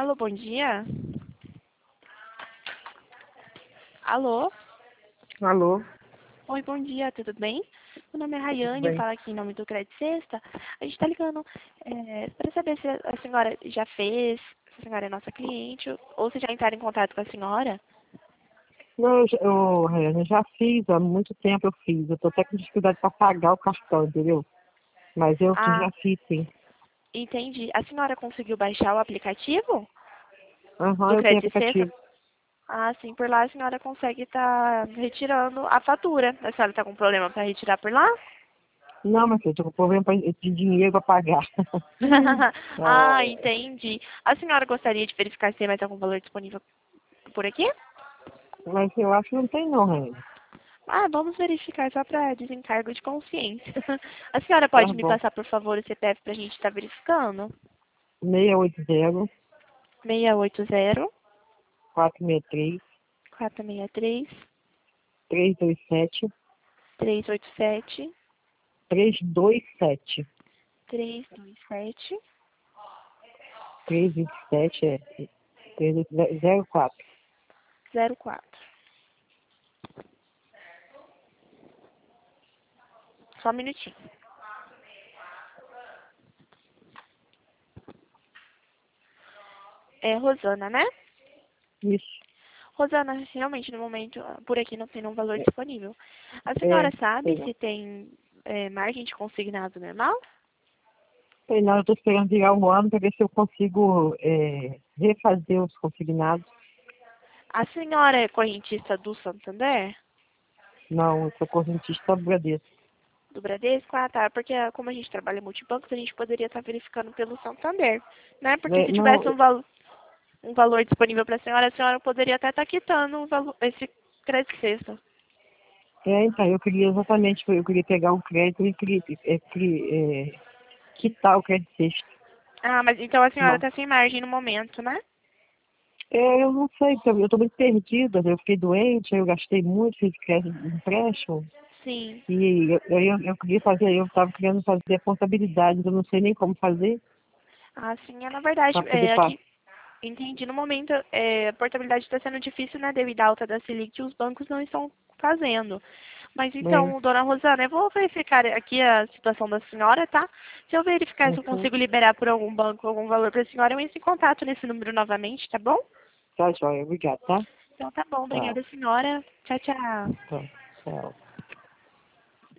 Alô, bom dia. Alô? Alô, Oi, bom dia, tudo bem? Meu nome é tudo Rayane, eu bem? falo aqui em nome do Crédito Sexta. A gente está ligando para saber se a senhora já fez, se a senhora é nossa cliente, ou se já entraram em contato com a senhora. Não, Rayane, eu já fiz, há muito tempo eu fiz. Eu tô até com dificuldade para pagar o cartão, entendeu? Mas eu que Ah, já fiz, sim. entendi. A senhora conseguiu baixar o aplicativo Aham, do eu tenho Crédito Sexta? aplicativo. Ah, sim, por lá a senhora consegue estar retirando a fatura. A senhora está com problema para retirar por lá? Não, mas eu tô com problema de dinheiro para pagar. Ah, Ah, entendi. A senhora gostaria de verificar se tem mais algum valor disponível por aqui? mas eu acho que não tem não, Rayane. Ah, vamos verificar só para desencargo de consciência. A senhora Tá pode me bom. passar, por favor, o CPF para a gente estar verificando? 680 680 463 463 327 387 327 327 327 304. 04. Só um minutinho. É Rosana, né? Isso. Rosana, realmente no momento por aqui não tem um valor disponível. A senhora É, sabe é. se tem margem de consignado normal? Sei não, eu estou esperando virar um ano para ver se eu consigo refazer os consignados. A senhora é correntista do Santander? Não, eu sou correntista do Bradesco. Do Bradesco? Ah, tá. Porque como a gente trabalha em multibancos, a gente poderia estar verificando pelo Santander, né? Porque se Não, tivesse um valor disponível para a senhora poderia até estar quitando esse crédito sexta. então, eu queria pegar um crédito e quitar o crédito sexto. Ah, mas então a senhora Não. está sem margem no momento, né? Eu não sei, eu estou muito perdida, eu fiquei doente, aí eu gastei muito, fiz crédito de empréstimo, Sim. e eu queria fazer, eu estava querendo fazer a portabilidade, eu não sei nem como fazer Ah, sim. Na verdade, para poder passar. aqui entendi. No momento, a portabilidade está sendo difícil, né, devido à alta da Selic, e os bancos não estão fazendo. Mas Né? então, dona Rosana, eu vou verificar aqui a situação da senhora, tá? Se eu verificar se eu Uhum. consigo liberar por algum banco algum valor para a senhora, eu entro em contato nesse número novamente, tá bom? Tá, joia, obrigado, tá? Então tá bom, Tchau, obrigada, senhora. Tchau, tchau. tchau, tchau.